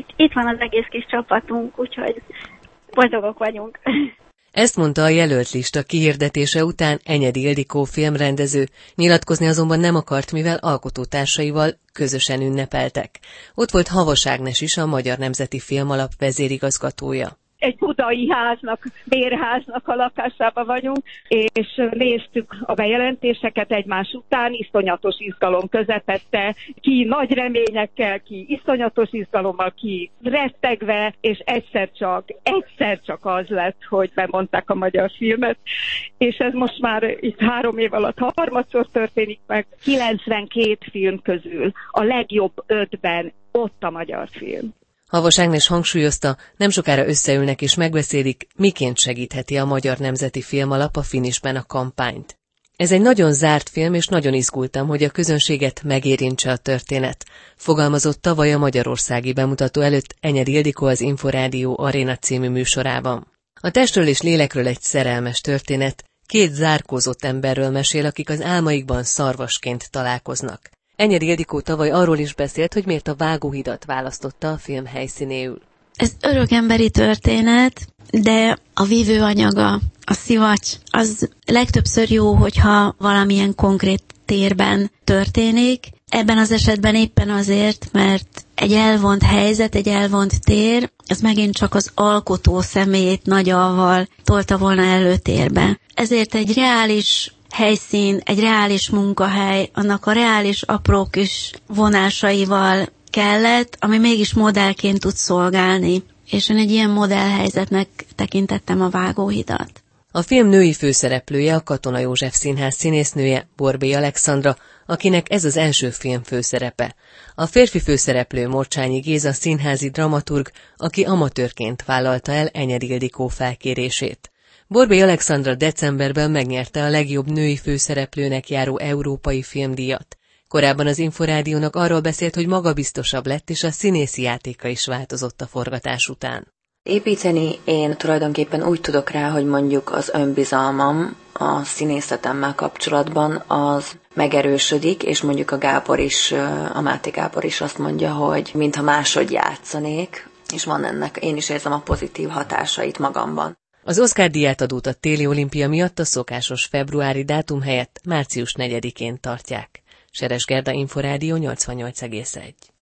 itt van az egész kis csapatunk, úgyhogy boldogok vagyunk. Ezt mondta a jelölt lista kihirdetése után Enyedi Ildikó filmrendező, nyilatkozni azonban nem akart, mivel alkotótársaival közösen ünnepeltek. Ott volt Havas Ágnes is, a Magyar Nemzeti Filmalap vezérigazgatója. Egy budai háznak, bérháznak a lakásában vagyunk, és néztük a bejelentéseket egymás után, iszonyatos izgalom közepette, ki nagy reményekkel, ki iszonyatos izgalommal, ki rettegve, és egyszer csak az lett, hogy bemondták a magyar filmet, és ez most már itt 3 év alatt harmadszor történik meg. 92 film közül a legjobb 5-ben ott a magyar film. Havas Ágnes hangsúlyozta, nem sokára összeülnek és megbeszélik, miként segítheti a Magyar Nemzeti Filmalap a finisben a kampányt. Ez egy nagyon zárt film, és nagyon izgultam, hogy a közönséget megérintse a történet, fogalmazott tavaly a magyarországi bemutató előtt Enyedi Ildikó az Inforádió Aréna című műsorában. A testről és lélekről egy szerelmes történet, 2 zárkózott emberről mesél, akik az álmaikban szarvasként találkoznak. Enyedi Ildikó tavaly arról is beszélt, hogy miért a Vágóhidat választotta a film helyszínéül. Ez örökemberi történet, de a vívőanyaga, a szivacs, az legtöbbször jó, hogyha valamilyen konkrét térben történik. Ebben az esetben éppen azért, mert egy elvont helyzet, egy elvont tér, az megint csak az alkotó személyét nagy A-val tolta volna előtérbe. Ezért egy reális helyszín, egy reális munkahely, annak a reális apró kis vonásaival kellett, ami mégis modellként tud szolgálni. És én egy ilyen modellhelyzetnek tekintettem a Vágóhidat. A film női főszereplője a Katona József Színház színésznője, Borbély Alexandra, akinek ez az első film főszerepe. A férfi főszereplő Morcsányi Géza színházi dramaturg, aki amatőrként vállalta el Enyedi Ildikó felkérését. Borbély Alexandra decemberben megnyerte a legjobb női főszereplőnek járó európai filmdíjat. Korábban az Inforádiónak arról beszélt, hogy magabiztosabb lett, és a színészi játéka is változott a forgatás után. Építeni én tulajdonképpen úgy tudok rá, hogy mondjuk az önbizalmam a színészetemmel kapcsolatban az megerősödik, és mondjuk a Máté Gábor is azt mondja, hogy mintha máshogy játszanék, és van ennek, én is érzem a pozitív hatásait magamban. Az Oscar-díját adót a téli olimpia miatt a szokásos februári dátum helyett március 4-én tartják. Seres Gerda, Inforádió 88,1.